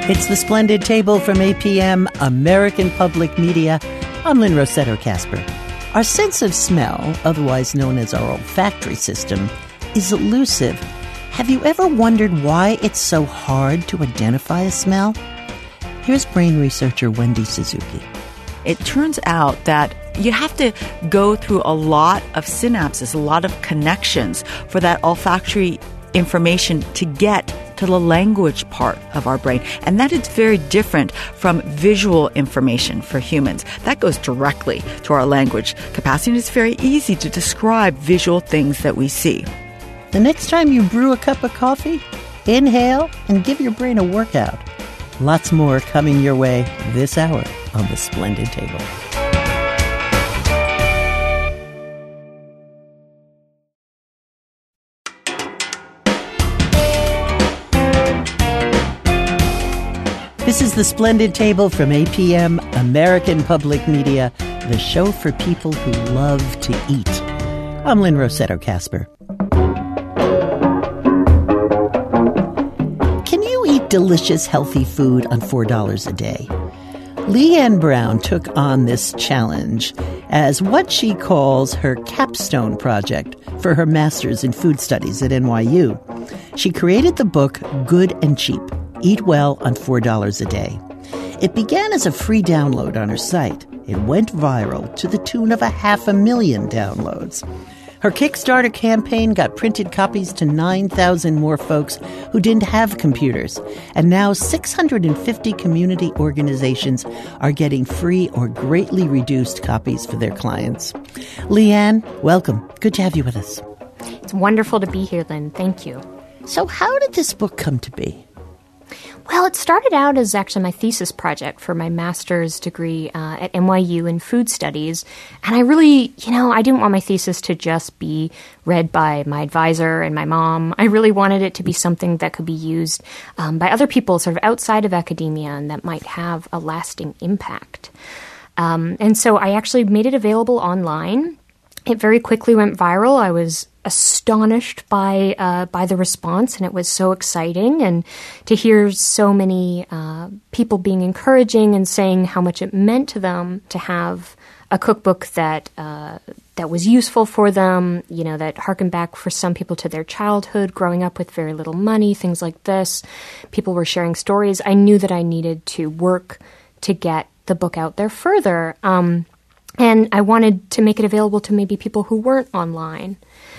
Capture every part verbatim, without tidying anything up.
It's the Splendid Table from A P M, American Public Media. I'm Lynn Rossetto Kasper. Our sense of smell, otherwise known as our olfactory system, is elusive. Have you ever wondered why it's so hard to identify a smell? Here's brain researcher Wendy Suzuki. It turns out that you have to go through a lot of synapses, a lot of connections for that olfactory information to get to the language part of our brain. And that is very different from visual information for humans. That goes directly to our language capacity. And it's very easy to describe visual things that we see. The next time you brew a cup of coffee, inhale and give your brain a workout. Lots more coming your way this hour on the Splendid Table. This is the Splendid Table from A P M, American Public Media, the show for people who love to eat. I'm Lynn Rossetto Kasper. Can you eat delicious, healthy food on four dollars a day? Leanne Brown took on this challenge as what she calls her capstone project for her master's in food studies at N Y U. She created the book Good and Cheap: Eat Well on four dollars a Day. It began as a free download on her site. It went viral to the tune of a half a million downloads. Her Kickstarter campaign got printed copies to nine thousand more folks who didn't have computers. And now six hundred fifty community organizations are getting free or greatly reduced copies for their clients. Leanne, welcome. Good to have you with us. It's wonderful to be here, Lynn. Thank you. So how did this book come to be? Well, it started out as actually my thesis project for my master's degree uh, at N Y U in food studies. And I really, you know, I didn't want my thesis to just be read by my advisor and my mom. I really wanted it to be something that could be used um, by other people sort of outside of academia and that might have a lasting impact. Um, and so I actually made it available online. It very quickly went viral. I was astonished by uh, by the response, and it was so exciting. And to hear so many uh, people being encouraging and saying how much it meant to them to have a cookbook that uh, that was useful for them, you know, that harkened back for some people to their childhood, growing up with very little money, things like this. People were sharing stories. I knew that I needed to work to get the book out there further. Um, and I wanted to make it available to maybe people who weren't online.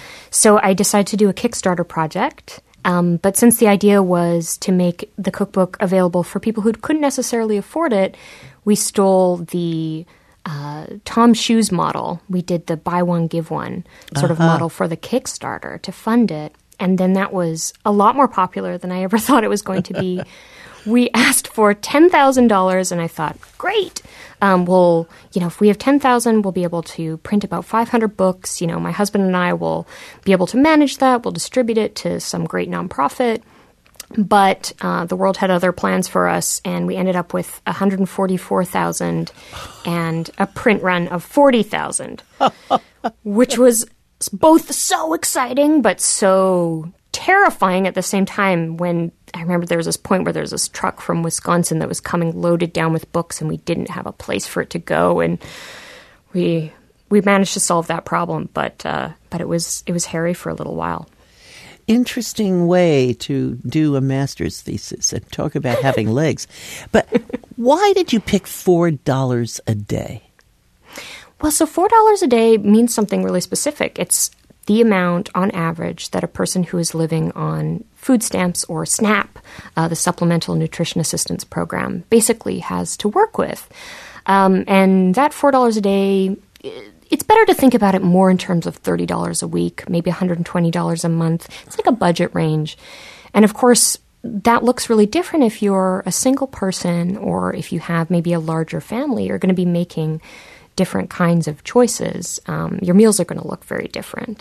So I decided to do a Kickstarter project, um, but since the idea was to make the cookbook available for people who couldn't necessarily afford it, we stole the uh, Tom Shoes model. We did the buy one, give one sort uh-huh. of model for the Kickstarter to fund it, and then that was a lot more popular than I ever thought it was going to be. We asked for ten thousand dollars, and I thought, great. Um, we'll, you know, if we have ten thousand dollars, we'll be able to print about five hundred books. You know, my husband and I will be able to manage that. We'll distribute it to some great nonprofit. But uh, the world had other plans for us, and we ended up with one hundred forty-four thousand dollars and a print run of forty thousand dollars, which was both so exciting but so terrifying at the same time. When I remember there was this point where there was this truck from Wisconsin that was coming loaded down with books, and we didn't have a place for it to go, and we we managed to solve that problem, but uh, but it was it was hairy for a little while. Interesting way to do a master's thesis and talk about having legs. But why did you pick four dollars a day? Well, so four dollars a day means something really specific. It's the amount on average that a person who is living on food stamps or SNAP, uh, the Supplemental Nutrition Assistance Program, basically has to work with. Um, and that four dollars a day, it's better to think about it more in terms of thirty dollars a week, maybe one hundred twenty dollars a month. It's like a budget range. And of course, that looks really different if you're a single person or if you have maybe a larger family. You're going to be making different kinds of choices. Um, your meals are going to look very different.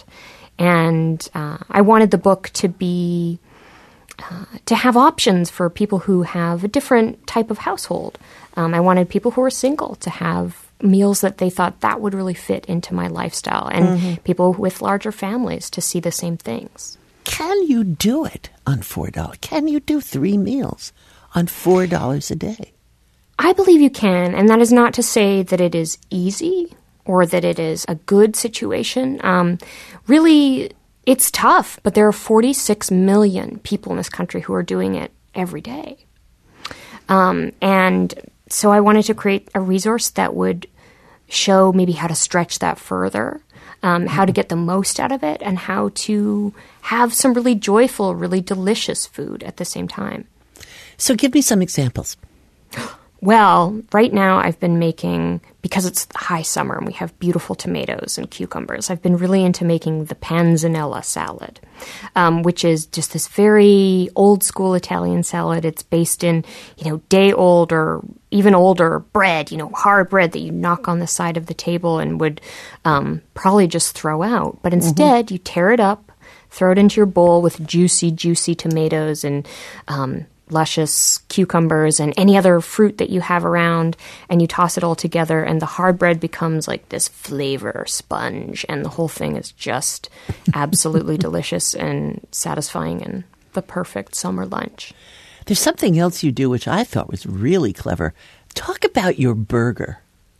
And uh, I wanted the book to be, uh, to have options for people who have a different type of household. Um, I wanted people who are single to have meals that they thought that would really fit into my lifestyle, and mm-hmm. people with larger families to see the same things. Can you do it on four dollars? Can you do three meals on four dollars a day? I believe you can, and that is not to say that it is easy or that it is a good situation. Um, really, it's tough, but there are forty-six million people in this country who are doing it every day. Um, and so I wanted to create a resource that would show maybe how to stretch that further, um, how to get the most out of it, and how to have some really joyful, really delicious food at the same time. So give me some examples. Well, right now I've been making, because it's high summer and we have beautiful tomatoes and cucumbers, I've been really into making the panzanella salad, um, which is just this very old school Italian salad. It's based in, you know, day old or even older bread, you know, hard bread that you knock on the side of the table and would um, probably just throw out. But instead, mm-hmm. you tear it up, throw it into your bowl with juicy, juicy tomatoes and um luscious cucumbers and any other fruit that you have around, and you toss it all together, and the hard bread becomes like this flavor sponge, and the whole thing is just absolutely delicious and satisfying and the perfect summer lunch. There's something else you do which I thought was really clever. Talk about your burger.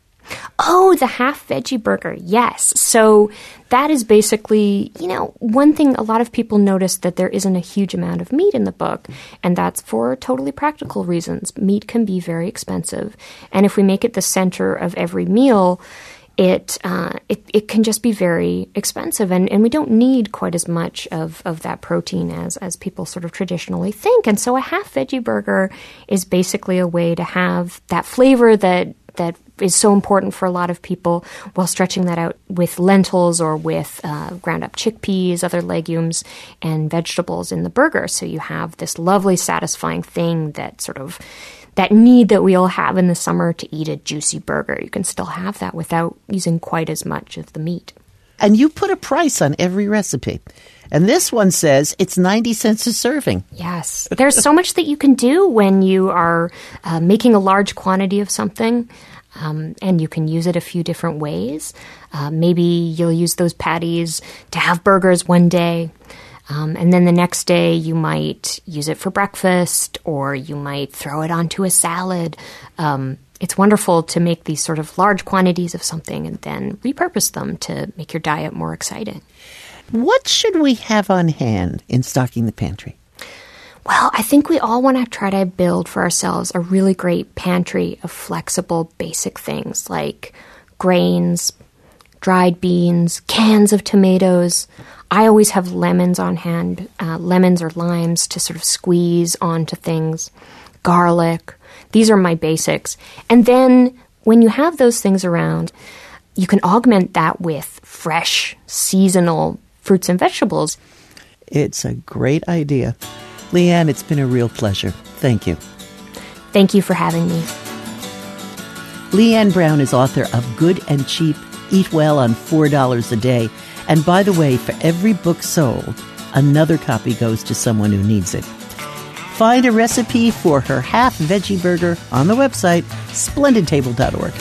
Oh, the half veggie burger. Yes. So that is basically, you know, one thing a lot of people notice that there isn't a huge amount of meat in the book, and that's for totally practical reasons. Meat can be very expensive. And if we make it the center of every meal, it uh, it, it can just be very expensive. And, and we don't need quite as much of, of that protein as, as people sort of traditionally think. And so a half veggie burger is basically a way to have that flavor that that is so important for a lot of people while stretching that out with lentils or with uh, ground up chickpeas, other legumes, and vegetables in the burger. So you have this lovely, satisfying thing that sort of, that need that we all have in the summer to eat a juicy burger. You can still have that without using quite as much of the meat. And you put a price on every recipe. And this one says it's ninety cents a serving. Yes. There's so much that you can do when you are uh, making a large quantity of something, um, and you can use it a few different ways. Uh, maybe you'll use those patties to have burgers one day, um, and then the next day you might use it for breakfast, or you might throw it onto a salad. Um, it's wonderful to make these sort of large quantities of something and then repurpose them to make your diet more exciting. What should we have on hand in stocking the pantry? Well, I think we all want to try to build for ourselves a really great pantry of flexible, basic things like grains, dried beans, cans of tomatoes. I always have lemons on hand, uh, lemons or limes to sort of squeeze onto things, garlic. These are my basics. And then when you have those things around, you can augment that with fresh, seasonal fruits and vegetables. It's a great idea. Leanne, it's been a real pleasure. Thank you. Thank you for having me. Leanne Brown is author of Good and Cheap, Eat Well on four dollars a Day. And by the way, for every book sold, another copy goes to someone who needs it. Find a recipe for her half veggie burger on the website, splendid table dot org.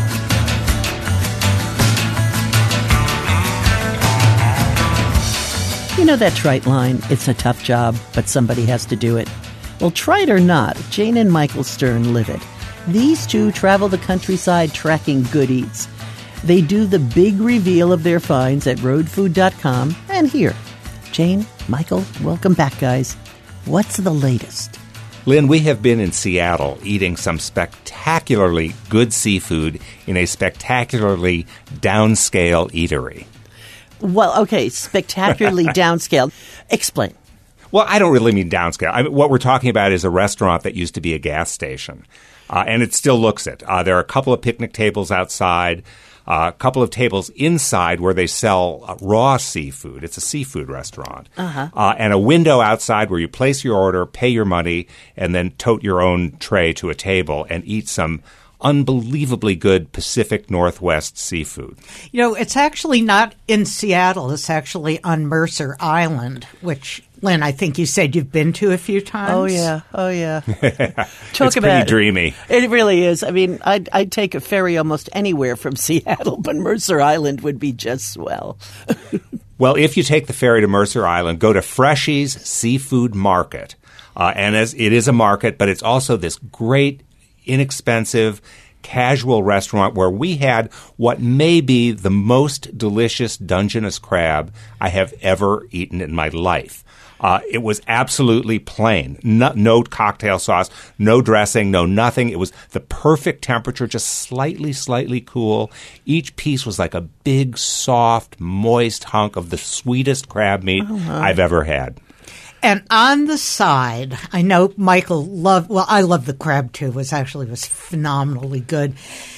You know that trite line, it's a tough job, but somebody has to do it. Well, trite or not, Jane and Michael Stern live it. These two travel the countryside tracking good eats. They do the big reveal of their finds at road food dot com and here. Jane, Michael, welcome back, guys. What's the latest? Lynn, we have been in Seattle eating some spectacularly good seafood in a spectacularly downscale eatery. Well, okay, spectacularly downscaled. Explain. Well, I don't really mean downscale. I mean, what we're talking about is a restaurant that used to be a gas station, uh, and it still looks it. Uh, there are a couple of picnic tables outside, uh, a couple of tables inside where they sell uh, raw seafood. It's a seafood restaurant. Uh-huh. Uh, and a window outside where you place your order, pay your money, and then tote your own tray to a table and eat some unbelievably good Pacific Northwest seafood. You know, it's actually not in Seattle. It's actually on Mercer Island, which, Lynn, I think you said you've been to a few times. Oh, yeah. Oh, yeah. Talk it's about, pretty dreamy. It really is. I mean, I'd, I'd take a ferry almost anywhere from Seattle, but Mercer Island would be just swell. Well, if you take the ferry to Mercer Island, go to Freshy's Seafood Market. Uh, and as it is a market, but it's also this great, inexpensive, casual restaurant where we had what may be the most delicious Dungeness crab I have ever eaten in my life. Uh, it was absolutely plain. No, no cocktail sauce, no dressing, no nothing. It was the perfect temperature, just slightly, slightly cool. Each piece was like a big, soft, moist hunk of the sweetest crab meat oh, wow. I've ever had. And on the side, I know Michael loved, well, I love the crab too. It was actually was phenomenally good.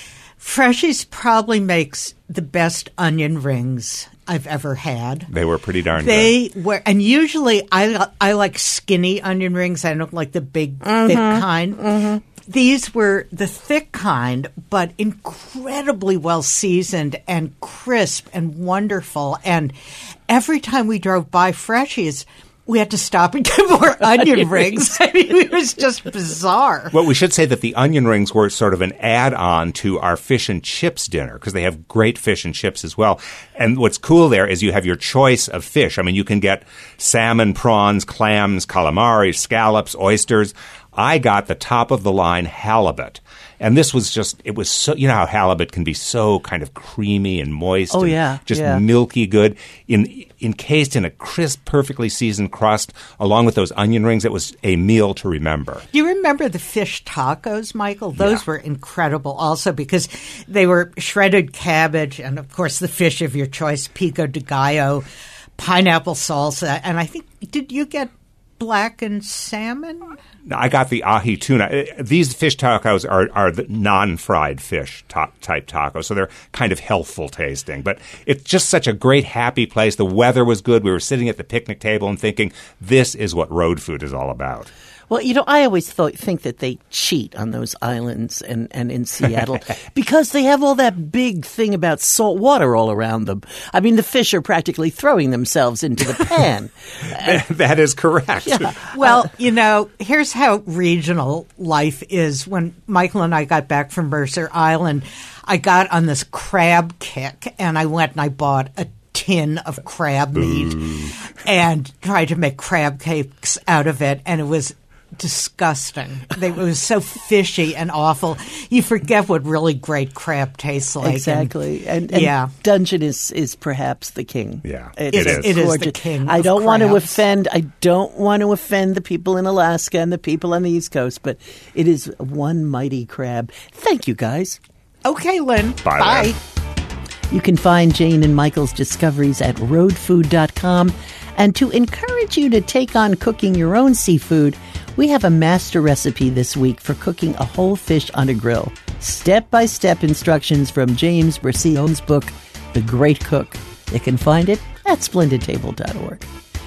Freshies probably makes the best onion rings I've ever had. They were pretty darn they good. They were, and usually I I like skinny onion rings. I don't like the big, mm-hmm. thick kind. Mm-hmm. These were the thick kind, but incredibly well seasoned and crisp and wonderful. And every time we drove by Freshies, we had to stop and get more onion rings. I mean, it was just bizarre. Well, we should say that the onion rings were sort of an add-on to our fish and chips dinner because they have great fish and chips as well. And what's cool there is you have your choice of fish. I mean, you can get salmon, prawns, clams, calamari, scallops, oysters. I got the top-of-the-line halibut. And this was just, it was so, you know how halibut can be so kind of creamy and moist. Oh, and yeah. Just yeah. milky good. In, encased in a crisp, perfectly seasoned crust, along with those onion rings, it was a meal to remember. You remember the fish tacos, Michael? Those yeah. were incredible also because they were shredded cabbage and, of course, the fish of your choice, pico de gallo, pineapple salsa. And I think, did you get blackened salmon? I got the ahi tuna. These fish tacos are, are the non-fried fish ta- type tacos, so they're kind of healthful tasting. But it's just such a great, happy place. The weather was good. We were sitting at the picnic table and thinking, this is what road food is all about. Well, you know, I always thought, think that they cheat on those islands and, and in Seattle because they have all that big thing about salt water all around them. I mean, the fish are practically throwing themselves into the pan. that, that is correct. Yeah. Well, you know, here's how regional life is. When Michael and I got back from Mercer Island, I got on this crab kick, and I went and I bought a tin of crab meat Ooh. and tried to make crab cakes out of it, and it was disgusting. They, it was so fishy and awful. You forget what really great crab tastes like. Exactly. And, and, and yeah. Dungeness is perhaps the king. Yeah, it's, it is. It is the king I don't of want to crabs. offend. I don't want to offend the people in Alaska and the people on the East Coast, but it is one mighty crab. Thank you, guys. Okay, Lynn. Bye. Bye. Lynn. You can find Jane and Michael's discoveries at road food dot com. And to encourage you to take on cooking your own seafood, we have a master recipe this week for cooking a whole fish on a grill. Step-by-step instructions from James Bercione's book, The Great Cook. You can find it at splendid table dot org.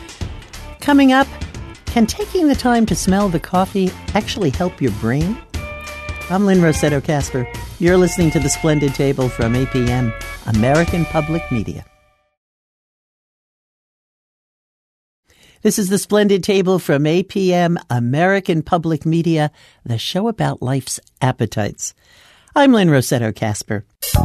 Coming up, can taking the time to smell the coffee actually help your brain? I'm Lynn Rossetto Kasper. You're listening to The Splendid Table from A P M, American Public Media. This is The Splendid Table from A P M, American Public Media, the show about life's appetites. I'm Lynn Rossetto Kasper.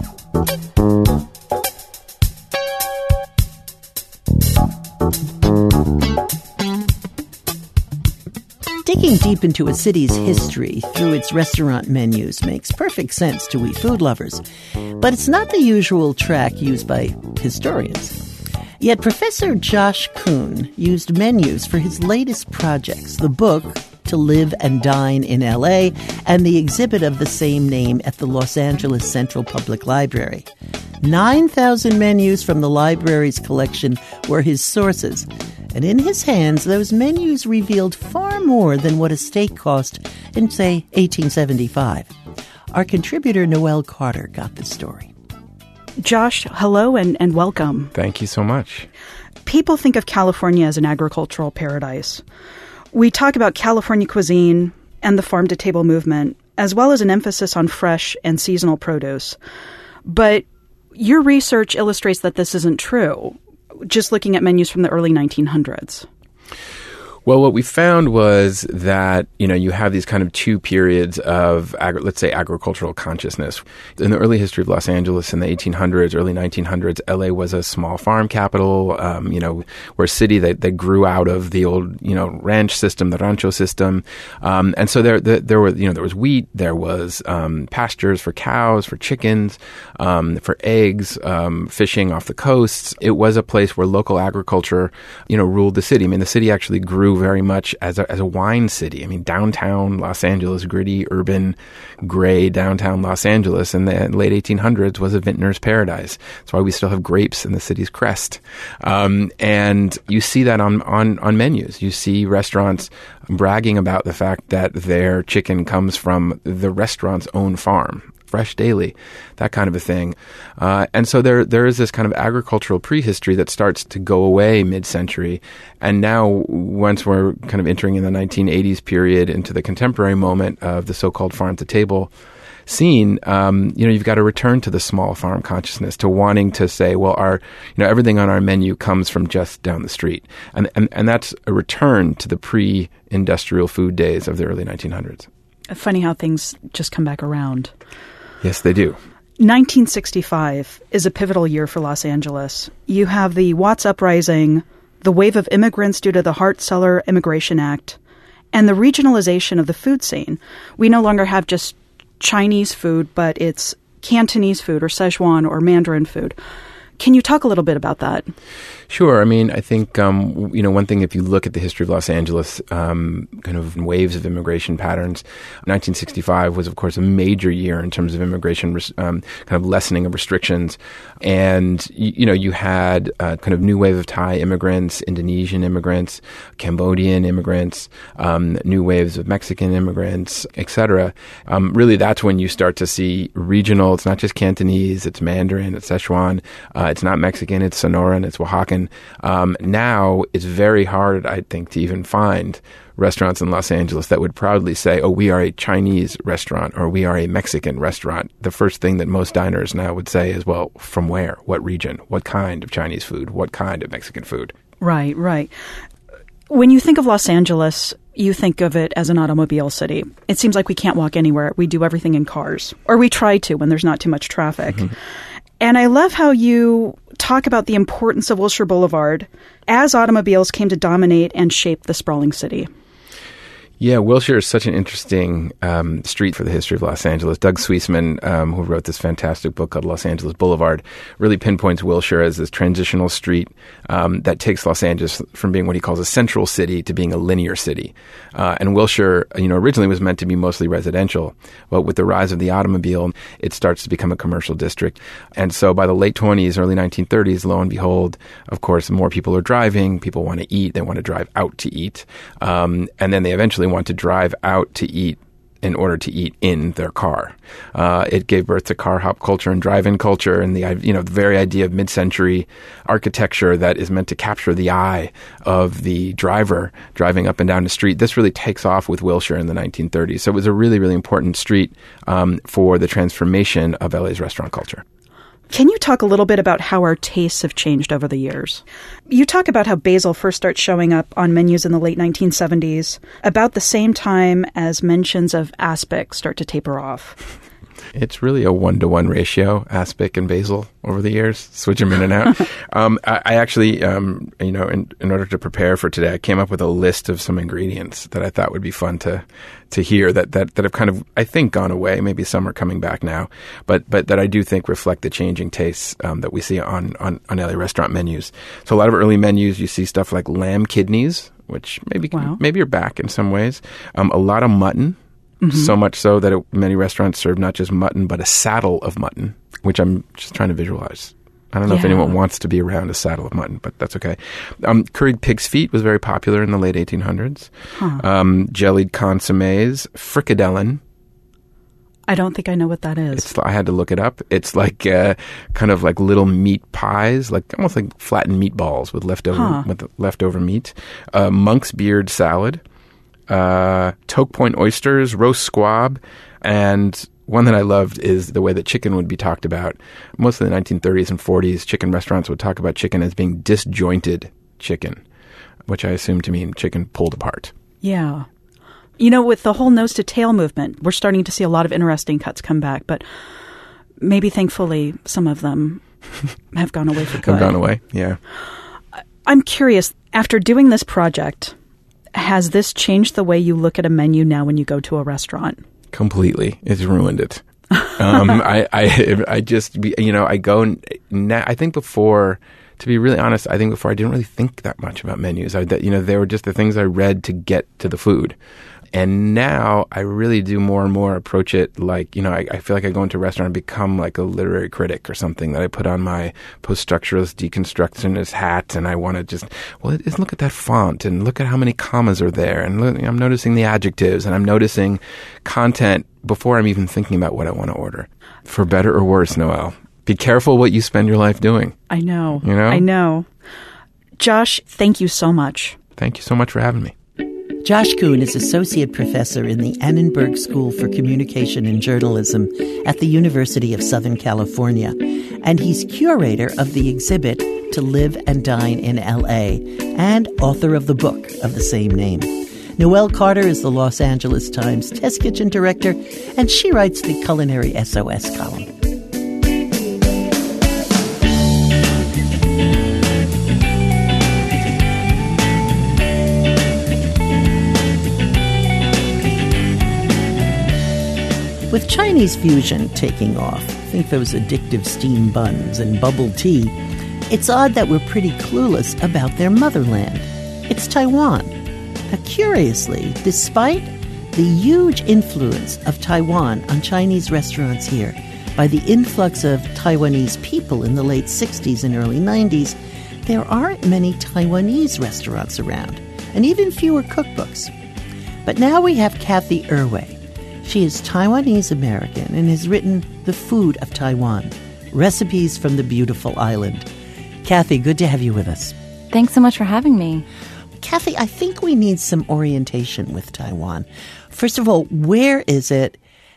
Digging deep into a city's history through its restaurant menus makes perfect sense to we food lovers, but it's not the usual track used by historians. Yet Professor Josh Kuhn used menus for his latest projects, the book To Live and Dine in L A and the exhibit of the same name at the Los Angeles Central Public Library. nine thousand menus from the library's collection were his sources, and in his hands those menus revealed far more than what a steak cost in, say, eighteen seventy-five. Our contributor Noelle Carter got the story. Josh, hello and, and welcome. Thank you so much. People think of California as an agricultural paradise. We talk about California cuisine and the farm-to-table movement, as well as an emphasis on fresh and seasonal produce. But your research illustrates that this isn't true, just looking at menus from the early nineteen hundreds. Well, what we found was that, you know, you have these kind of two periods of, agri- let's say, agricultural consciousness. In the early history of Los Angeles in the eighteen hundreds, early nineteen hundreds, L A was a small farm capital, um, you know, we're a city that, that grew out of the old, you know, ranch system, the rancho system. Um, and so there, there, there were, you know, there was wheat, there was um, pastures for cows, for chickens, um, for eggs, um, fishing off the coasts. It was a place where local agriculture, you know, ruled the city. I mean, the city actually grew very much as a, as a wine city. I mean, downtown Los Angeles, gritty, urban, gray downtown Los Angeles in the late eighteen hundreds was a vintner's paradise. That's why we still have grapes in the city's crest. Um, and you see that on, on, on menus. You see restaurants bragging about the fact that their chicken comes from the restaurant's own farm. Fresh daily, that kind of a thing. Uh, and so there there is this kind of agricultural prehistory that starts to go away mid-century. And now, once we're kind of entering in the nineteen eighties period into the contemporary moment of the so-called farm-to-table scene, um, you know, you've got to return to the small farm consciousness, to wanting to say, well, our, you know, everything on our menu comes from just down the street. And, and, and that's a return to the pre-industrial food days of the early nineteen hundreds. Funny how things just come back around. Yes, they do. nineteen sixty-five is a pivotal year for Los Angeles. You have the Watts Uprising, the wave of immigrants due to the Hart-Celler Immigration Act, and the regionalization of the food scene. We no longer have just Chinese food, but it's Cantonese food or Szechuan or Mandarin food. Can you talk a little bit about that? Sure. I mean, I think, um, you know, one thing, if you look at the history of Los Angeles, um, kind of waves of immigration patterns, nineteen sixty-five was, of course, a major year in terms of immigration, um, kind of lessening of restrictions. And, you, you know, you had uh, kind of new wave of Thai immigrants, Indonesian immigrants, Cambodian immigrants, um, new waves of Mexican immigrants, et cetera. Um, really, that's when you start to see regional, it's not just Cantonese, it's Mandarin, it's Szechuan, uh, it's not Mexican, it's Sonoran, it's Oaxacan. Um, now it's very hard, I think, to even find restaurants in Los Angeles that would proudly say, oh, we are a Chinese restaurant or we are a Mexican restaurant. The first thing that most diners now would say is, well, from where? What region? What kind of Chinese food? What kind of Mexican food? Right, right. When you think of Los Angeles, you think of it as an automobile city. It seems like we can't walk anywhere. We do everything in cars, or we try to when there's not too much traffic. Mm-hmm. And I love how you talk about the importance of Wilshire Boulevard as automobiles came to dominate and shape the sprawling city. Yeah, Wilshire is such an interesting um, street for the history of Los Angeles. Doug Suissman, um, who wrote this fantastic book called Los Angeles Boulevard, really pinpoints Wilshire as this transitional street um, that takes Los Angeles from being what he calls a central city to being a linear city. Uh, and Wilshire, you know, originally was meant to be mostly residential, but with the rise of the automobile, it starts to become a commercial district. And so by the late twenties, early nineteen thirties, lo and behold, of course, more people are driving, people want to eat, they want to drive out to eat, um, and then they eventually want to drive out to eat in order to eat in their car. Uh, it gave birth to car hop culture and drive-in culture, and the you know the very idea of mid-century architecture that is meant to capture the eye of the driver driving up and down the street. This really takes off with Wilshire in the nineteen thirties. So it was a really, really important street um, for the transformation of L A's restaurant culture. Can you talk a little bit about how our tastes have changed over the years? You talk about how basil first starts showing up on menus in the late nineteen seventies, about the same time as mentions of aspic start to taper off. It's really a one-to-one ratio, aspic and basil, over the years. Switch them in and out. um, I, I actually, um, you know, in, in order to prepare for today, I came up with a list of some ingredients that I thought would be fun to to hear that, that, that have kind of, I think, gone away. Maybe some are coming back now, but but that I do think reflect the changing tastes um, that we see on, on, on L A restaurant menus. So a lot of early menus, you see stuff like lamb kidneys, which maybe wow. maybe are back in some ways. Um, a lot of mutton. Mm-hmm. So much so that it, many restaurants serve not just mutton, but a saddle of mutton, which I'm just trying to visualize. I don't know yeah. if anyone wants to be around a saddle of mutton, but that's okay. Um, curried pig's feet was very popular in the late eighteen hundreds. Huh. Um, jellied consommes, frikadellen. I don't think I know what that is. It's, I had to look it up. It's like uh, kind of like little meat pies, like almost like flattened meatballs with leftover huh. with leftover meat. Uh, monk's beard salad. Uh, Toke Point oysters, roast squab, and one that I loved is the way that chicken would be talked about. Most of the nineteen thirties and forties, chicken restaurants would talk about chicken as being disjointed chicken, which I assume to mean chicken pulled apart. Yeah. You know, with the whole nose to tail movement, we're starting to see a lot of interesting cuts come back, but maybe thankfully some of them have gone away for good. Have gone away, yeah. I'm curious, after doing this project, has this changed the way you look at a menu now when you go to a restaurant? Completely. It's ruined it. um, I, I, I just, you know, I go, and now, I think before, to be really honest, I think before I didn't really think that much about menus. I, that, you know, they were just the things I read to get to the food. And now I really do more and more approach it like, you know, I, I feel like I go into a restaurant and become like a literary critic or something, that I put on my post-structuralist deconstructionist hat and I want to just, well, it, look at that font and look at how many commas are there. And look, I'm noticing the adjectives and I'm noticing content before I'm even thinking about what I want to order. For better or worse, Noelle, be careful what you spend your life doing. I know. You know? I know. Josh, thank you so much. Thank you so much for having me. Josh Kuhn is Associate Professor in the Annenberg School for Communication and Journalism at the University of Southern California, and he's curator of the exhibit To Live and Dine in L A and author of the book of the same name. Noelle Carter is the Los Angeles Times Test Kitchen Director, and she writes the Culinary S O S column. With Chinese fusion taking off, think those addictive steam buns and bubble tea, it's odd that we're pretty clueless about their motherland. It's Taiwan. Now, curiously, despite the huge influence of Taiwan on Chinese restaurants here by the influx of Taiwanese people in the late sixties and early nineties, there aren't many Taiwanese restaurants around, and even fewer cookbooks. But now we have Cathy Erway. She is Taiwanese-American and has written The Food of Taiwan, Recipes from the Beautiful Island. Cathy, good to have you with us. Thanks so much for having me. Cathy, I think we need some orientation with Taiwan. First of all, where is it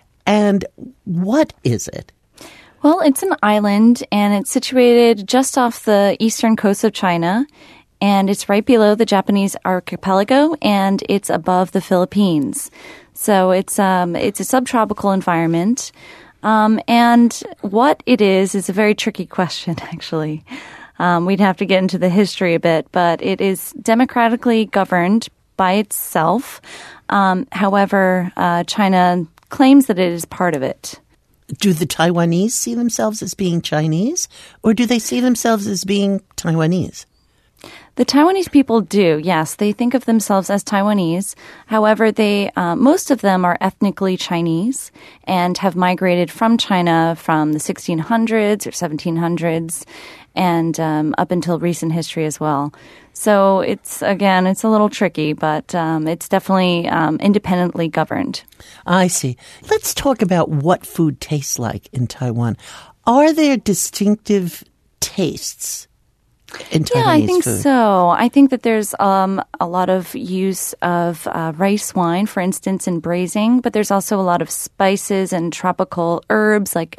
and what is it? Well, it's an island and it's situated just off the eastern coast of China. And it's right below the Japanese archipelago and it's above the Philippines. So it's um, it's a subtropical environment. Um, and what it is is a very tricky question, actually. Um, we'd have to get into the history a bit, but it is democratically governed by itself. Um, however, uh, China claims that it is part of it. Do the Taiwanese see themselves as being Chinese, or do they see themselves as being Taiwanese? The Taiwanese people do, yes. They think of themselves as Taiwanese. However, they uh, most of them are ethnically Chinese and have migrated from China from the sixteen hundreds or seventeen hundreds and um, up until recent history as well. So it's, again, it's a little tricky, but um, it's definitely um, independently governed. I see. Let's talk about what food tastes like in Taiwan. Are there distinctive tastes in Taiwanese Yeah, I think food? so. I think that there's um, a lot of use of uh, rice wine, for instance, in braising, but there's also a lot of spices and tropical herbs like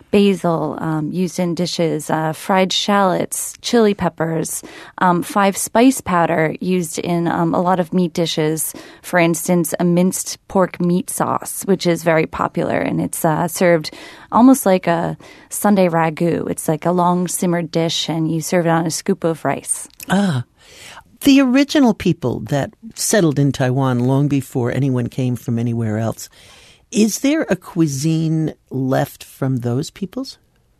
basil um, used in dishes, uh, fried shallots, chili peppers, um, five spice powder used in um, a lot of meat dishes. For instance, a minced pork meat sauce, which is very popular, and it's uh, served almost like a Sunday ragu. It's like a long simmered dish, and you serve it on a scoop of rice. Ah. The original people that settled in Taiwan long before anyone came from anywhere else, is there a cuisine left from those peoples?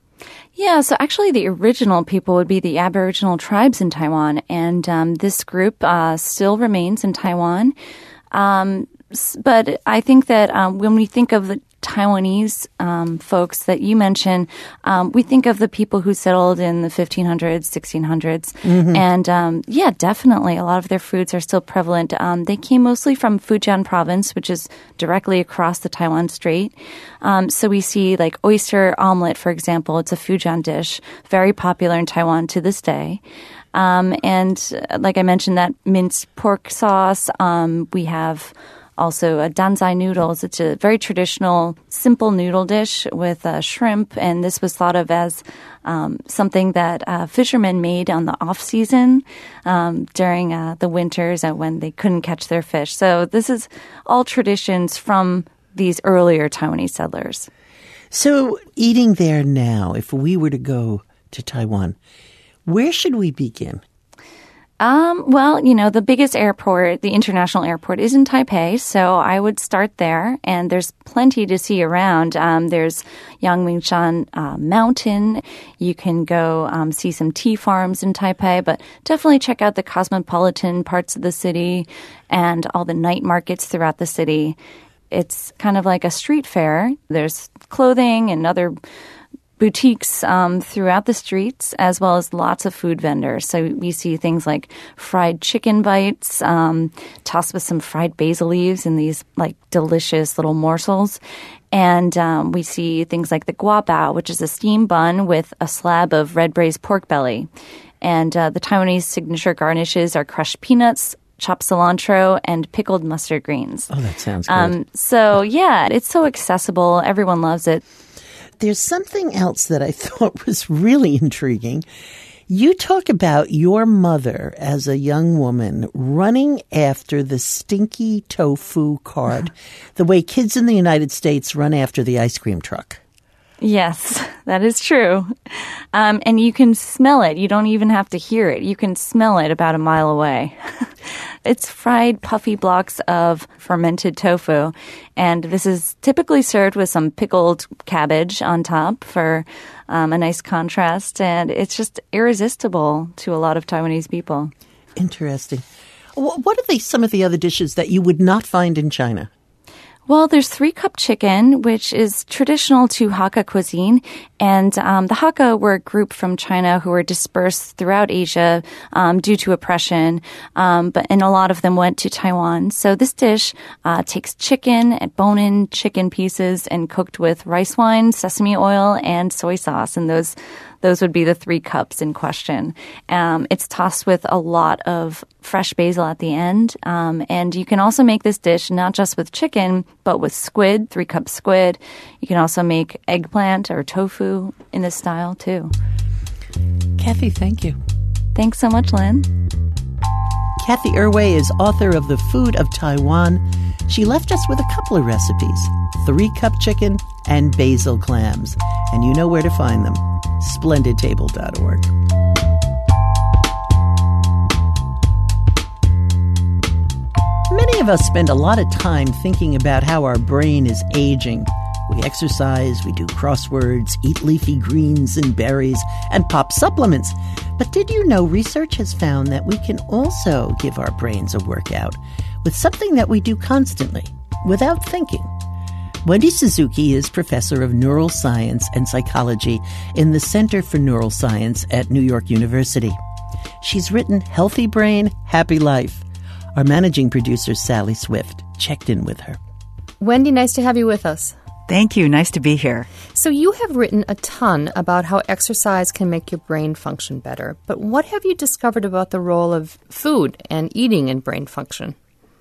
Yeah, so actually the original people would be the Aboriginal tribes in Taiwan, and um, this group uh, still remains in Taiwan. Um, but I think that um, when we think of the Taiwanese um, folks that you mentioned, um, we think of the people who settled in the fifteen hundreds, sixteen hundreds. Mm-hmm. And um, yeah, definitely a lot of their foods are still prevalent. Um, they came mostly from Fujian province, which is directly across the Taiwan Strait. Um, so we see like oyster omelet, for example. It's a Fujian dish, very popular in Taiwan to this day. Um, and uh, like I mentioned, that minced pork sauce. Um, we have also uh, danzai noodles. It's a very traditional, simple noodle dish with uh, shrimp, and this was thought of as um, something that uh, fishermen made on the off season um, during uh, the winters uh, when they couldn't catch their fish. So this is all traditions from these earlier Taiwanese settlers. So eating there now, if we were to go to Taiwan, where should we begin? Um, well, you know, the biggest airport, the international airport, is in Taipei, so I would start there, and there's plenty to see around. Um, there's Yangmingshan uh, Mountain. You can go um, see some tea farms in Taipei, but definitely check out the cosmopolitan parts of the city and all the night markets throughout the city. It's kind of like a street fair. There's clothing and other boutiques um, throughout the streets, as well as lots of food vendors. So we see things like fried chicken bites, um, tossed with some fried basil leaves in these like delicious little morsels. And um, we see things like the guabao, which is a steam bun with a slab of red braised pork belly. And uh, the Taiwanese signature garnishes are crushed peanuts, chopped cilantro, and pickled mustard greens. Oh, that sounds good. Um, so, yeah, it's so accessible. Everyone loves it. There's something else that I thought was really intriguing. You talk about your mother as a young woman running after the stinky tofu cart, the way kids in the United States run after the ice cream truck. Yes, that is true. Um, and you can smell it. You don't even have to hear it. You can smell it about a mile away. It's fried, puffy blocks of fermented tofu. And this is typically served with some pickled cabbage on top for um, a nice contrast. And it's just irresistible to a lot of Taiwanese people. Interesting. What are the, some of the other dishes that you would not find in China? Well, there's three-cup chicken, which is traditional to Hakka cuisine. And um, the Hakka were a group from China who were dispersed throughout Asia um, due to oppression, um, but and a lot of them went to Taiwan. So this dish uh, takes chicken, bone-in chicken pieces, and cooked with rice wine, sesame oil, and soy sauce. And those those would be the three cups in question. Um, it's tossed with a lot of fresh basil at the end. Um, and you can also make this dish not just with chicken, but with squid, three cup squid. You can also make eggplant or tofu in this style too. Kathy, thank you. Thanks so much, Lynn. Kathy Erway is author of The Food of Taiwan. She left us with a couple of recipes, three-cup chicken and basil clams. And you know where to find them, splendid table dot org. Many of us spend a lot of time thinking about how our brain is aging. We exercise, we do crosswords, eat leafy greens and berries, and pop supplements. But did you know research has found that we can also give our brains a workout with something that we do constantly, without thinking? Wendy Suzuki is professor of neuroscience and psychology in the Center for Neuroscience at New York University. She's written Healthy Brain, Happy Life. Our managing producer, Sally Swift, checked in with her. Wendy, nice to have you with us. Thank you. Nice to be here. So you have written a ton about how exercise can make your brain function better. But what have you discovered about the role of food and eating in brain function?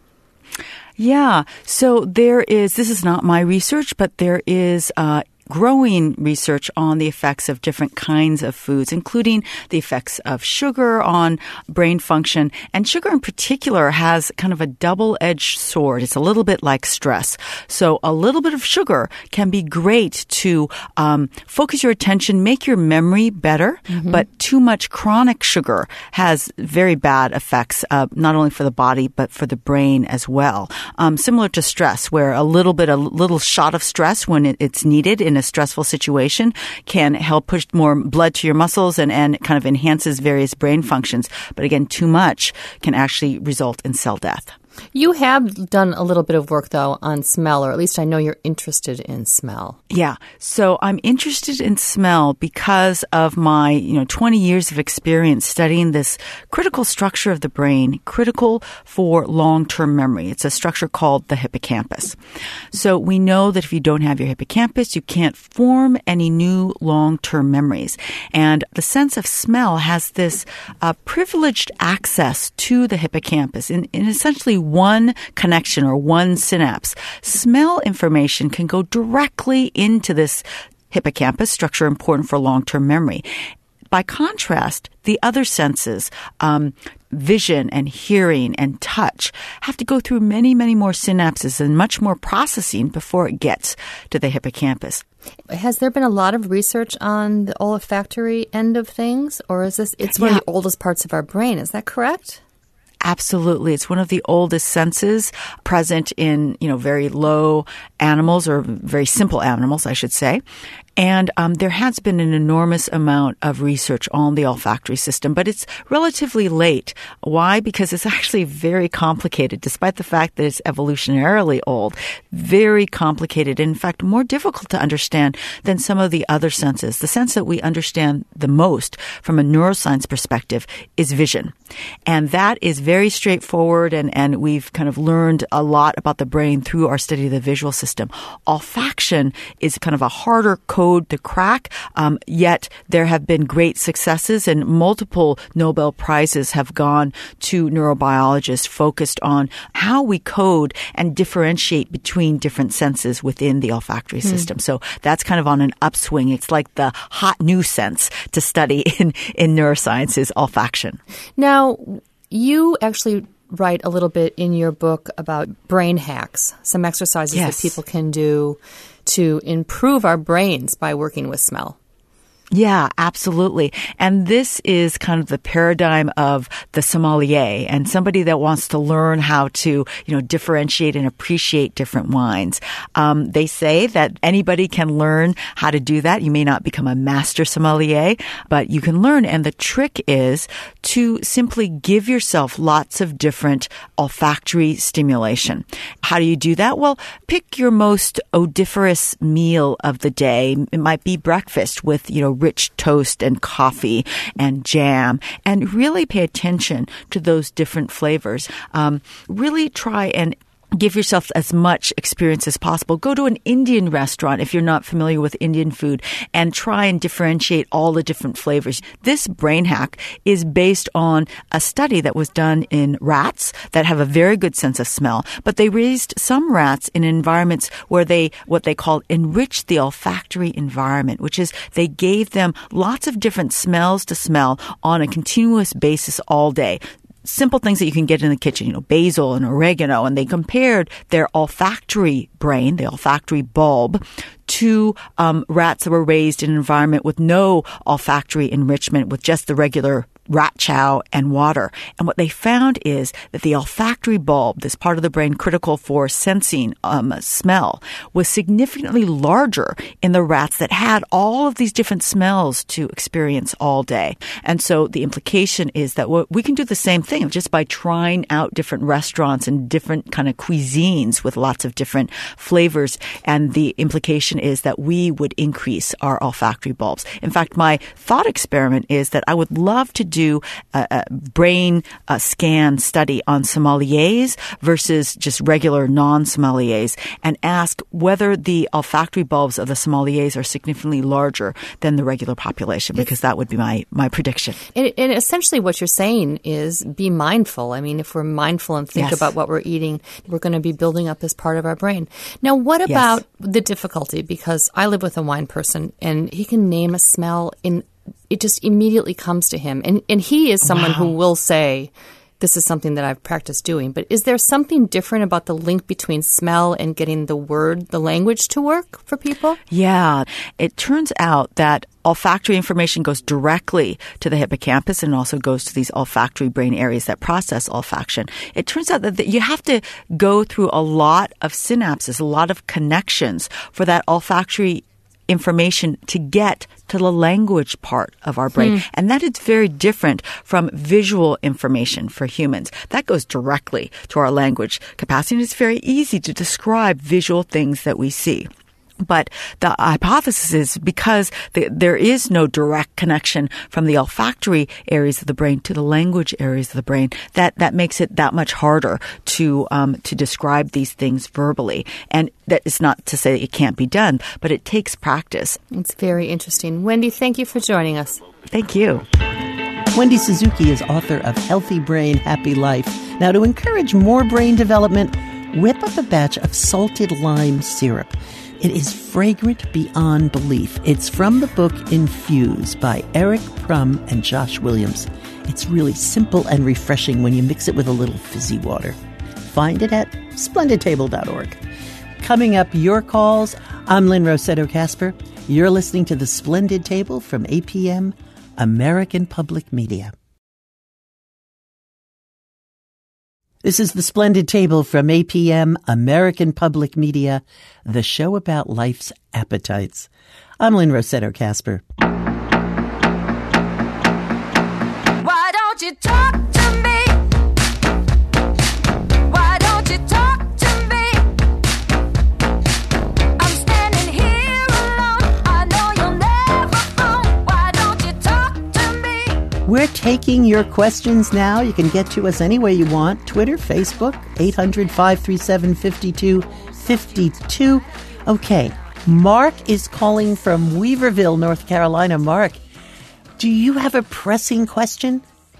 Yeah. So there is, this is not my research, but there is uh growing research on the effects of different kinds of foods, including the effects of sugar on brain function. And sugar in particular has kind of a double-edged sword. It's a little bit like stress. So a little bit of sugar can be great to um, focus your attention, make your memory better, mm-hmm. but too much chronic sugar has very bad effects, uh, not only for the body, but for the brain as well. Um, similar to stress, where a little bit, a little shot of stress when it, it's needed in a stressful situation can help push more blood to your muscles and, and kind of enhances various brain functions. But again, too much can actually result in cell death. You have done a little bit of work, though, on smell, or at least I know you're interested in smell. Yeah. So I'm interested in smell because of my, you know, twenty years of experience studying this critical structure of the brain, critical for long-term memory. It's a structure called the hippocampus. So we know that if you don't have your hippocampus, you can't form any new long-term memories. And the sense of smell has this uh, privileged access to the hippocampus in, in essentially one connection or one synapse. Smell information can go directly into this hippocampus, structure important for long-term memory. By contrast, the other senses, um, vision and hearing and touch, have to go through many, many more synapses and much more processing before it gets to the hippocampus. Has there been a lot of research on the olfactory end of things, or is this, it's one yeah. of the oldest parts of our brain, is that correct? Absolutely. It's one of the oldest senses present in, you know, very low animals or very simple animals, I should say. And um, there has been an enormous amount of research on the olfactory system, but it's relatively late. Why? Because it's actually very complicated, despite the fact that it's evolutionarily old. Very complicated, in fact, more difficult to understand than some of the other senses. The sense that we understand the most from a neuroscience perspective is vision. And that is very straightforward, and, and we've kind of learned a lot about the brain through our study of the visual system. Olfaction is kind of a harder code to crack, um, yet there have been great successes, and multiple Nobel Prizes have gone to neurobiologists focused on how we code and differentiate between different senses within the olfactory mm. system. So that's kind of on an upswing. It's like the hot new sense to study in, in neuroscience is olfaction. Now, you actually write a little bit in your book about brain hacks, some exercises yes. that people can do to improve our brains by working with smell. Yeah, absolutely. And this is kind of the paradigm of the sommelier and somebody that wants to learn how to, you know, differentiate and appreciate different wines. Um, they say that anybody can learn how to do that. You may not become a master sommelier, but you can learn. And the trick is to simply give yourself lots of different olfactory stimulation. How do you do that? Well, pick your most odoriferous meal of the day. It might be breakfast with, you know, rich toast and coffee and jam, and really pay attention to those different flavors. Um, really try and give yourself as much experience as possible. Go to an Indian restaurant if you're not familiar with Indian food and try and differentiate all the different flavors. This brain hack is based on a study that was done in rats that have a very good sense of smell, but they raised some rats in environments where they, what they called enriched the olfactory environment, which is they gave them lots of different smells to smell on a continuous basis all day. Simple things that you can get in the kitchen, you know, basil and oregano, and they compared their olfactory brain, the olfactory bulb, to um, rats that were raised in an environment with no olfactory enrichment, with just the regular rat chow and water. And what they found is that the olfactory bulb, this part of the brain critical for sensing um, smell, was significantly larger in the rats that had all of these different smells to experience all day. And so the implication is that we can do the same thing just by trying out different restaurants and different kind of cuisines with lots of different flavors. And the implication is that we would increase our olfactory bulbs. In fact, my thought experiment is that I would love to do a, a brain uh, scan study on sommeliers versus just regular non-sommeliers and ask whether the olfactory bulbs of the sommeliers are significantly larger than the regular population, because that would be my, my prediction. And, and essentially what you're saying is be mindful. I mean, if we're mindful and think yes. about what we're eating, we're going to be building up this part of our brain. Now, what about yes. the difficulty? Because I live with a wine person and he can name a smell in it just immediately comes to him. And and he is someone wow. who will say, this is something that I've practiced doing. But is there something different about the link between smell and getting the word, the language to work for people? Yeah. It turns out that olfactory information goes directly to the hippocampus and also goes to these olfactory brain areas that process olfaction. It turns out that you have to go through a lot of synapses, a lot of connections for that olfactory information to get to the language part of our brain. Hmm. And that is very different from visual information for humans. That goes directly to our language capacity, and it's very easy to describe visual things that we see. But the hypothesis is because the, there is no direct connection from the olfactory areas of the brain to the language areas of the brain, that, that makes it that much harder to um, to describe these things verbally. And that is not to say that it can't be done, but it takes practice. It's very interesting. Wendy, thank you for joining us. Thank you. Wendy Suzuki is author of Healthy Brain, Happy Life. Now, to encourage more brain development, whip up a batch of salted lime syrup. It is fragrant beyond belief. It's from the book Infuse by Eric Prum and Josh Williams. It's really simple and refreshing when you mix it with a little fizzy water. Find it at splendid table dot org. Coming up, your calls. I'm Lynn Rossetto Kasper. You're listening to The Splendid Table from A P M, American Public Media. This is The Splendid Table from A P M, American Public Media, the show about life's appetites. I'm Lynn Rossetto Kasper. Why don't you talk to me? Why don't you talk to me? I'm standing here alone. I know you'll never phone. Why don't you talk to me? We're taking your questions now. You can get to us any way you want. Twitter, Facebook, eight hundred, five three seven, five two five two. Okay, Mark is calling from Weaverville, North Carolina. Mark, do you have a pressing question?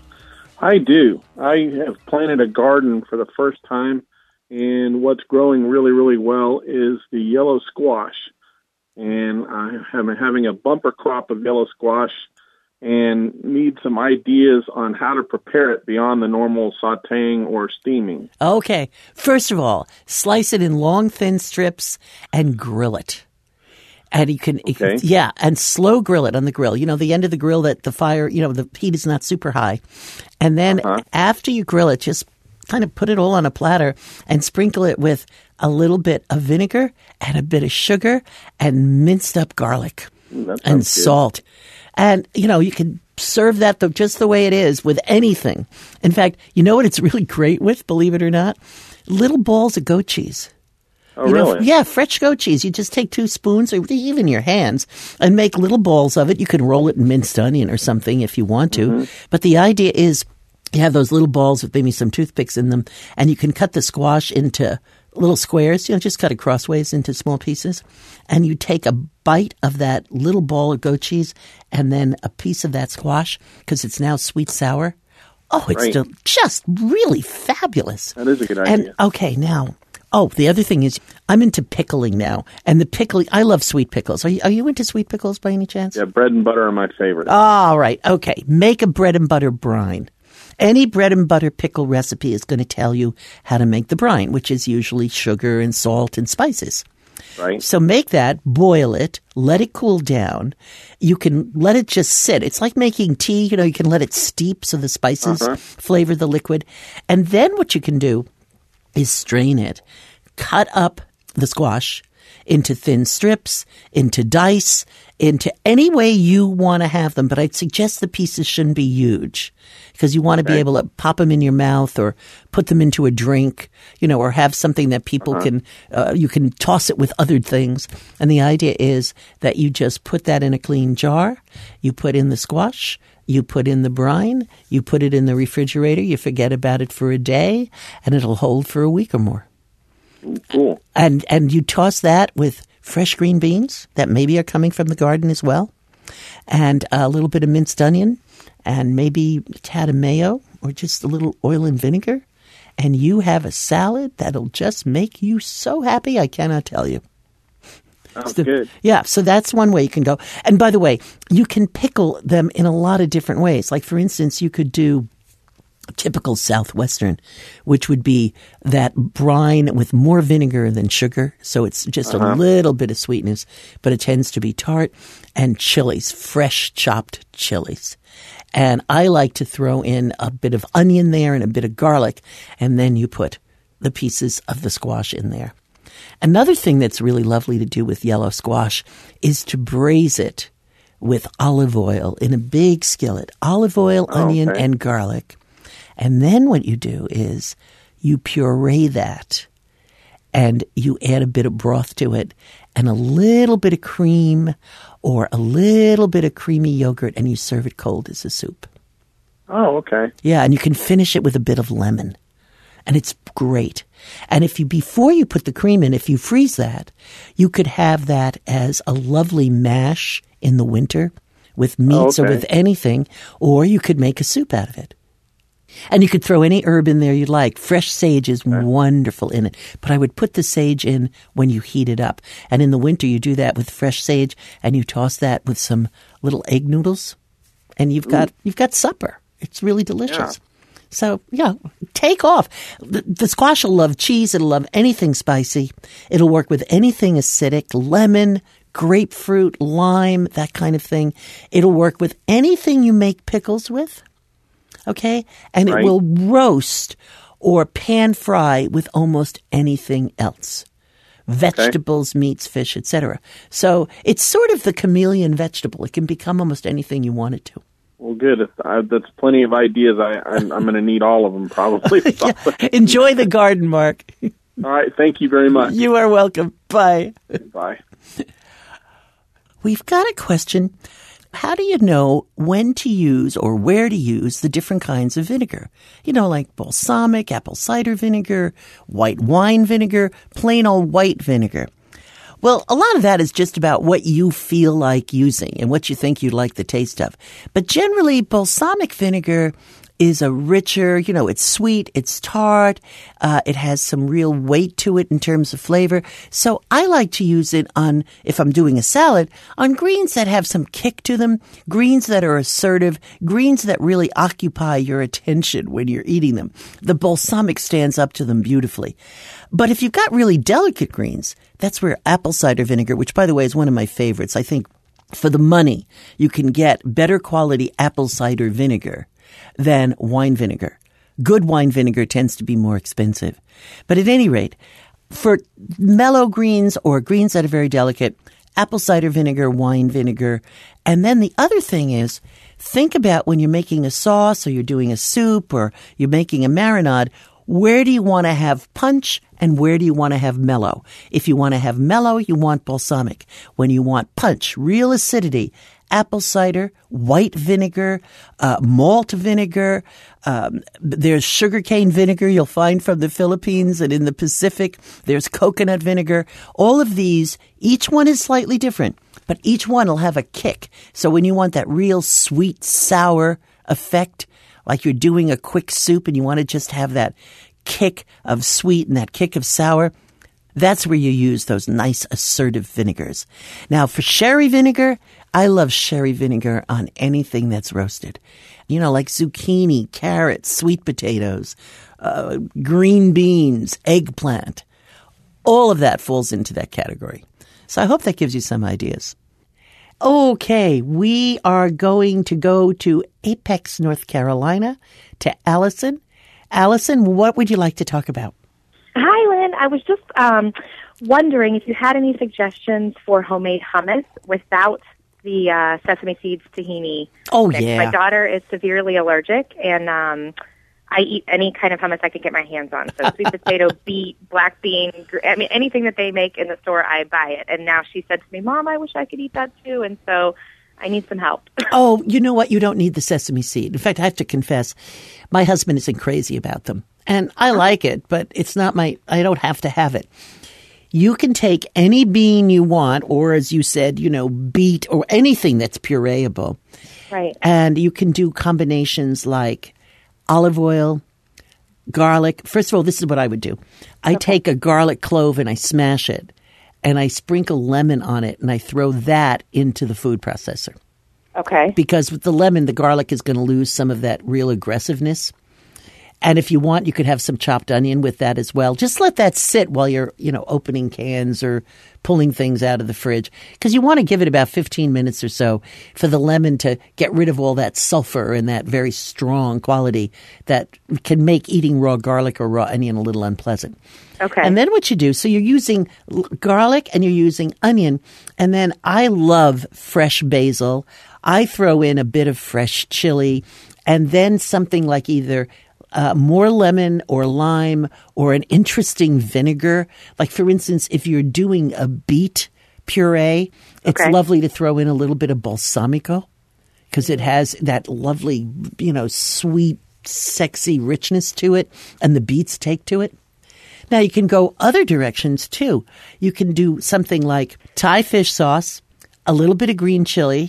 I do. I have planted a garden for the first time, and what's growing really, really well is the yellow squash. And I am having a bumper crop of yellow squash and need some ideas on how to prepare it beyond the normal sautéing or steaming. Okay. First of all, slice it in long, thin strips and grill it. And you can, Okay. yeah, and slow grill it on the grill. You know, the end of the grill that the fire, you know, the heat is not super high. And then Uh-huh. after you grill it, just kind of put it all on a platter and sprinkle it with a little bit of vinegar and a bit of sugar and minced up garlic Mm, that and sounds good. salt. And, you know, you can serve that the, just the way it is with anything. In fact, you know what it's really great with, believe it or not? Little balls of goat cheese. Oh, You know, really? yeah, fresh goat cheese. You just take two spoons or even your hands and make little balls of it. You can roll it in minced onion or something if you want to. Mm-hmm. But the idea is you have those little balls with maybe some toothpicks in them, and you can cut the squash into little squares. You know, just cut it crossways into small pieces. And you take a bite of that little ball of goat cheese and then a piece of that squash because it's now sweet sour. Oh, it's Right. del- just really fabulous. That is a good And idea. okay, now, oh, the other thing is I'm into pickling now, and the pickling. I love sweet pickles. Are you, are you into sweet pickles by any chance? Yeah, bread and butter are my favorite. All right, okay. Make a bread and butter brine. Any bread and butter pickle recipe is going to tell you how to make the brine, which is usually sugar and salt and spices. Right. So make that, boil it, let it cool down. You can let it just sit. It's like making tea. You know, you can let it steep so the spices Uh-huh. flavor the liquid. And then what you can do is strain it, cut up the squash into thin strips, into dice, into any way you want to have them. But I'd suggest the pieces shouldn't be huge because you want to be Okay. able to pop them in your mouth or put them into a drink, you know, or have something that people can, uh, you can toss it with other things. And the idea is that you just put that in a clean jar, you put in the squash, you put in the brine, you put it in the refrigerator, you forget about it for a day, and it'll hold for a week or more. Cool. And and you toss that with fresh green beans that maybe are coming from the garden as well, and a little bit of minced onion, and maybe a tad of mayo or just a little oil and vinegar, and you have a salad that'll just make you so happy I cannot tell you. Sounds So- good. Yeah, so that's one way you can go. And by the way, you can pickle them in a lot of different ways. Like, for instance, you could do typical Southwestern, which would be that brine with more vinegar than sugar. So it's just Uh-huh. a little bit of sweetness, but it tends to be tart. And chilies, fresh chopped chilies. And I like to throw in a bit of onion there and a bit of garlic, and then you put the pieces of the squash in there. Another thing that's really lovely to do with yellow squash is to braise it with olive oil in a big skillet. Olive oil, Oh, onion, okay. and garlic. And then what you do is you puree that and you add a bit of broth to it and a little bit of cream or a little bit of creamy yogurt, and you serve it cold as a soup. Oh, okay. Yeah, and you can finish it with a bit of lemon. And it's great. And if you, before you put the cream in, if you freeze that, you could have that as a lovely mash in the winter with meats Oh, or okay. with anything, or you could make a soup out of it. And you could throw any herb in there you like. Fresh sage is wonderful in it. But I would put the sage in when you heat it up. And in the winter, you do that with fresh sage, and you toss that with some little egg noodles, and you've got you've got supper. It's really delicious. Yeah. So, yeah, take off. The, the squash will love cheese. It'll love anything spicy. It'll work with anything acidic, lemon, grapefruit, lime, that kind of thing. It'll work with anything you make pickles with. Okay? And Right. it will roast or pan fry with almost anything else. Vegetables, meats, fish, et cetera. So it's sort of the chameleon vegetable. It can become almost anything you want it to. Well, good. If I, that's plenty of ideas. I, I'm, I'm going to need all of them probably. Yeah. Enjoy the garden, Mark. All right. Thank you very much. You are welcome. Bye. Bye. We've got a question. How do you know when to use or where to use the different kinds of vinegar? You know, like balsamic, apple cider vinegar, white wine vinegar, plain old white vinegar. Well, a lot of that is just about what you feel like using and what you think you like the taste of. But generally, balsamic vinegar is a richer, you know, it's sweet, it's tart, uh, it has some real weight to it in terms of flavor. So I like to use it on, if I'm doing a salad, on greens that have some kick to them, greens that are assertive, greens that really occupy your attention when you're eating them. The balsamic stands up to them beautifully. But if you've got really delicate greens, that's where apple cider vinegar, which by the way is one of my favorites, I think for the money, you can get better quality apple cider vinegar than wine vinegar. Good wine vinegar tends to be more expensive. But at any rate, for mellow greens or greens that are very delicate, apple cider vinegar, wine vinegar. And then the other thing is, think about when you're making a sauce or you're doing a soup or you're making a marinade, where do you want to have punch and where do you want to have mellow? If you want to have mellow, you want balsamic. When you want punch, real acidity, apple cider, white vinegar, uh, malt vinegar. Um, there's sugarcane vinegar you'll find from the Philippines and in the Pacific. There's coconut vinegar. All of these, each one is slightly different, but each one will have a kick. So when you want that real sweet, sour effect, like you're doing a quick soup and you want to just have that kick of sweet and that kick of sour, that's where you use those nice assertive vinegars. Now, for sherry vinegar, I love sherry vinegar on anything that's roasted. You know, like zucchini, carrots, sweet potatoes, uh, green beans, eggplant. All of that falls into that category. So I hope that gives you some ideas. Okay, we are going to go to Apex, North Carolina, to Allison. Allison, what would you like to talk about? Hi, Lynn. I was just um, wondering if you had any suggestions for homemade hummus without the uh, sesame seeds tahini. Oh, mix. yeah. My daughter is severely allergic, and um, I eat any kind of hummus I can get my hands on. So sweet potato, beet, black bean, gr- I mean, anything that they make in the store, I buy it. And now she said to me, Mom, I wish I could eat that too. And so I need some help. Oh, you know what? You don't need the sesame seed. In fact, I have to confess, my husband isn't crazy about them. And I like it, but it's not my, I don't have to have it. You can take any bean you want, or as you said, you know, beet or anything that's pureeable. Right. And you can do combinations like olive oil, garlic. First of all, this is what I would do. I take a garlic clove and I smash it, and I sprinkle lemon on it, and I throw that into the food processor. Okay. Because with the lemon, the garlic is going to lose some of that real aggressiveness. And if you want, you could have some chopped onion with that as well. Just let that sit while you're, you know, opening cans or pulling things out of the fridge. Because you want to give it about fifteen minutes or so for the lemon to get rid of all that sulfur and that very strong quality that can make eating raw garlic or raw onion a little unpleasant. Okay. And then what you do, so you're using l- garlic and you're using onion. And then I love fresh basil. I throw in a bit of fresh chili and then something like either Uh, more lemon or lime or an interesting vinegar. Like, for instance, if you're doing a beet puree, it's Okay. lovely to throw in a little bit of balsamico because it has that lovely, you know, sweet, sexy richness to it, and the beets take to it. Now, you can go other directions, too. You can do something like Thai fish sauce, a little bit of green chili,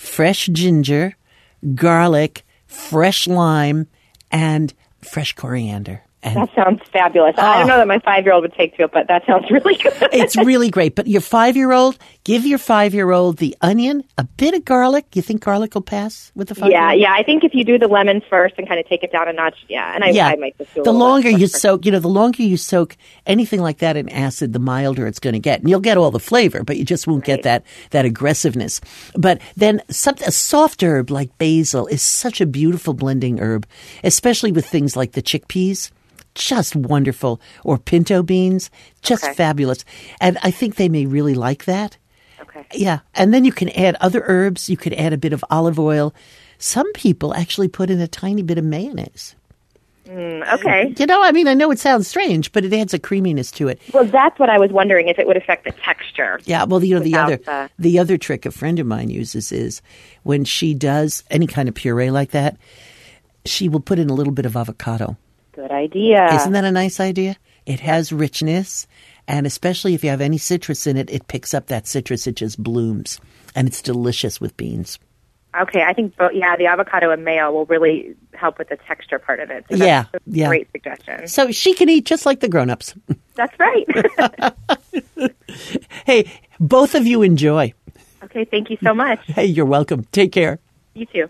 fresh ginger, garlic, fresh lime, and fresh coriander. And That sounds fabulous. I don't know that my five-year-old would take to it, but that sounds really good. it's really great. But your five-year-old, give your five-year-old the onion, a bit of garlic. You think garlic will pass with the five-year-old? Yeah, yeah. I think if you do the lemons first and kind of take it down a notch, yeah. And I, Yeah. I might just do a The little longer less you first. soak, you know, the longer you soak anything like that in acid, the milder it's going to get. And you'll get all the flavor, but you just won't get that, that aggressiveness. But then some, a soft herb like basil is such a beautiful blending herb, especially with things like the chickpeas. Just wonderful. Or pinto beans. Just Okay. fabulous. And I think they may really like that. Okay. Yeah. And then you can add other herbs. You could add a bit of olive oil. Some people actually put in a tiny bit of mayonnaise. Mm, okay. You know, I mean, I know it sounds strange, but it adds a creaminess to it. Well, that's what I was wondering, if it would affect the texture. Yeah, well, you know, the Without other the- the other trick a friend of mine uses is when she does any kind of puree like that, she will put in a little bit of avocado. Good idea. Isn't that a nice idea? It has richness, and especially if you have any citrus in it, it picks up that citrus. It just blooms, and it's delicious with beans. Okay, I think, both, yeah, the avocado and mayo will really help with the texture part of it. So that's Yeah, a yeah. Great suggestion. So she can eat just like the grown-ups. That's right. Hey, both of you enjoy. Okay, thank you so much. Hey, you're welcome. Take care. You too.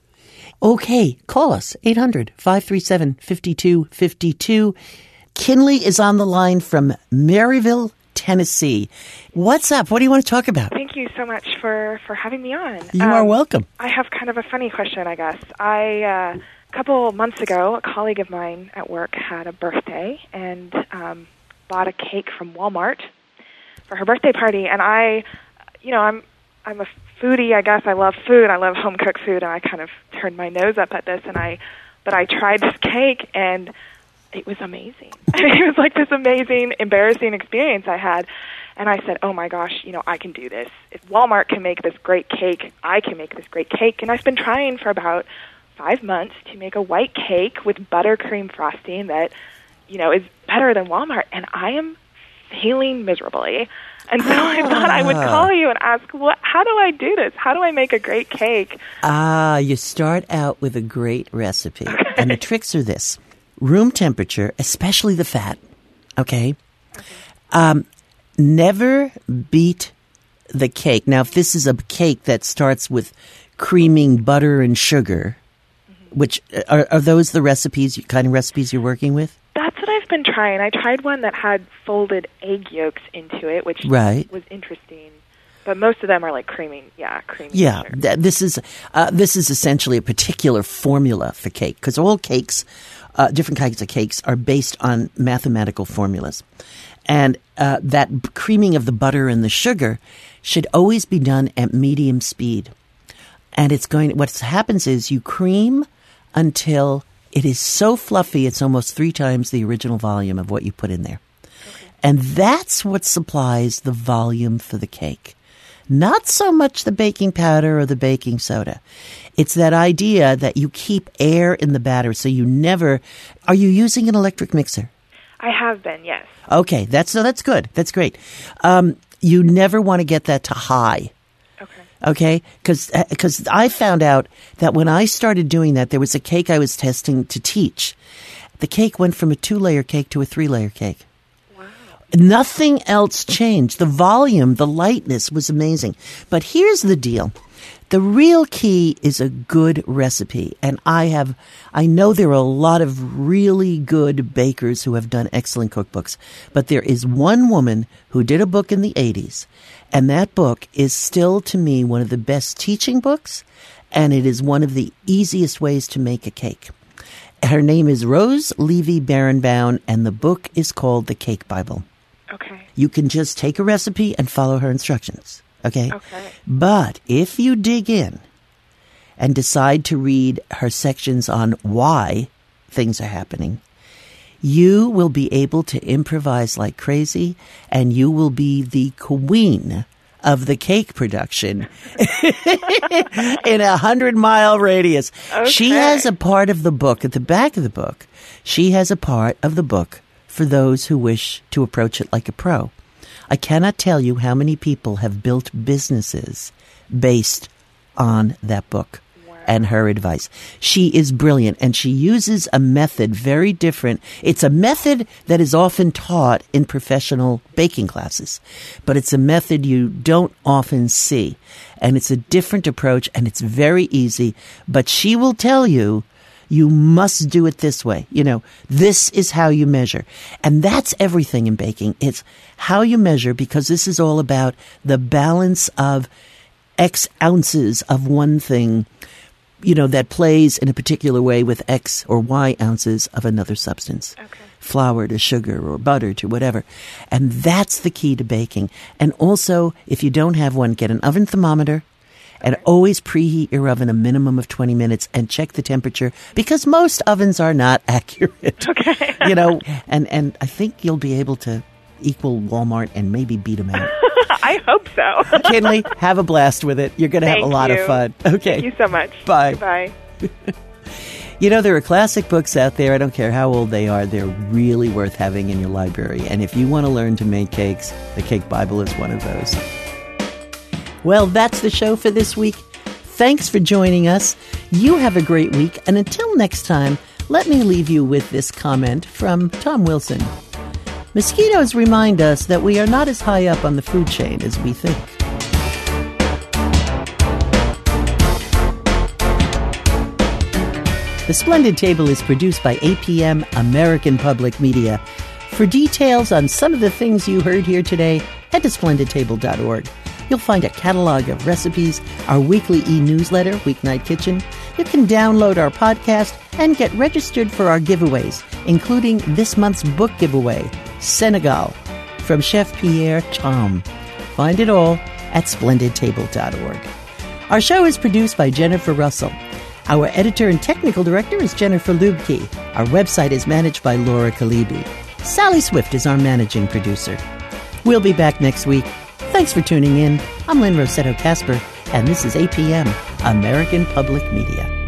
Okay, call us, eight hundred, five three seven, five two five two. Kinley is on the line from Maryville, Tennessee. What's up? What do you want to talk about? Thank you so much for, for having me on. You are welcome. I have kind of a funny question, I guess. I uh, a couple months ago, a colleague of mine at work had a birthday and um, bought a cake from Walmart for her birthday party. And I, you know, I'm I'm a foodie, I guess. I love food. I love home cooked food, and I kind of turned my nose up at this. And I, but I tried this cake, and it was amazing. It was like this amazing, embarrassing experience I had. And I said, oh my gosh, you know, I can do this. If Walmart can make this great cake, I can make this great cake. And I've been trying for about five months to make a white cake with buttercream frosting that, you know, is better than Walmart. And I am failing miserably. And so I thought I would call you and ask, what, how do I do this? How do I make a great cake? Ah, you start out with a great recipe. And the tricks are this. Room temperature, especially the fat, okay? Um, never beat the cake. Now, if this is a cake that starts with creaming butter and sugar, which are, are those the recipes, kind of recipes you're working with? That's what I've been trying. I tried one that had folded egg yolks into it, which Right. was interesting. But most of them are like creaming, yeah, creamy. Yeah, sugar. th- this is uh, this is essentially a particular formula for cake because all cakes, uh, different kinds of cakes, are based on mathematical formulas, and uh, that b- creaming of the butter and the sugar should always be done at medium speed. And it's going. What happens is you cream until it is so fluffy it's almost three times the original volume of what you put in there, and that's what supplies the volume for the cake. Not so much the baking powder or the baking soda. It's that idea that you keep air in the batter so you never... Are you using an electric mixer? I have been, yes. Okay, that's so that's good. That's great. Um, you never want to get that to high. Okay. Okay? Because I found out that when I started doing that, there was a cake I was testing to teach. The cake went from a two-layer cake to a three-layer cake. Nothing else changed. The volume, the lightness was amazing. But here's the deal. The real key is a good recipe. And I have, I know there are a lot of really good bakers who have done excellent cookbooks. But there is one woman who did a book in the eighties. And that book is still, to me, one of the best teaching books. And it is one of the easiest ways to make a cake. Her name is Rose Levy Barenbaum, and the book is called The Cake Bible. Okay. You can just take a recipe and follow her instructions, okay? Okay. But if you dig in and decide to read her sections on why things are happening, you will be able to improvise like crazy, and you will be the queen of the cake production in a hundred-mile radius. Okay. She has a part of the book, at the back of the book, she has a part of the book for those who wish to approach it like a pro. I cannot tell you how many people have built businesses based on that book and her advice. She is brilliant, and she uses a method very different. It's a method that is often taught in professional baking classes, but it's a method you don't often see. And it's a different approach, and it's very easy, but she will tell you, you must do it this way. You know, this is how you measure. And that's everything in baking. It's how you measure, because this is all about the balance of X ounces of one thing, you know, that plays in a particular way with X or Y ounces of another substance. Okay. Flour to sugar or butter to whatever. And that's the key to baking. And also, if you don't have one, get an oven thermometer. And always preheat your oven a minimum of twenty minutes and check the temperature, because most ovens are not accurate. Okay. You know, and, and I think you'll be able to equal Walmart and maybe beat them out. I hope so. Kinley, have a blast with it. You're going to have a lot you. of fun. Okay. Thank you so much. Bye. Bye. You know, there are classic books out there. I don't care how old they are. They're really worth having in your library. And if you want to learn to make cakes, the Cake Bible is one of those. Well, that's the show for this week. Thanks for joining us. You have a great week. And until next time, let me leave you with this comment from Tom Wilson. Mosquitoes remind us that we are not as high up on the food chain as we think. The Splendid Table is produced by A P M American Public Media. For details on some of the things you heard here today, head to splendid table dot org. You'll find a catalog of recipes, our weekly e-newsletter, Weeknight Kitchen. You can download our podcast and get registered for our giveaways, including this month's book giveaway, Senegal, from Chef Pierre Cham. Find it all at splendid table dot org. Our show is produced by Jennifer Russell. Our editor and technical director is Jennifer Lubke. Our website is managed by Laura Kalibi. Sally Swift is our managing producer. We'll be back next week. Thanks for tuning in. I'm Lynn Rossetto Casper, and this is A P M, American Public Media.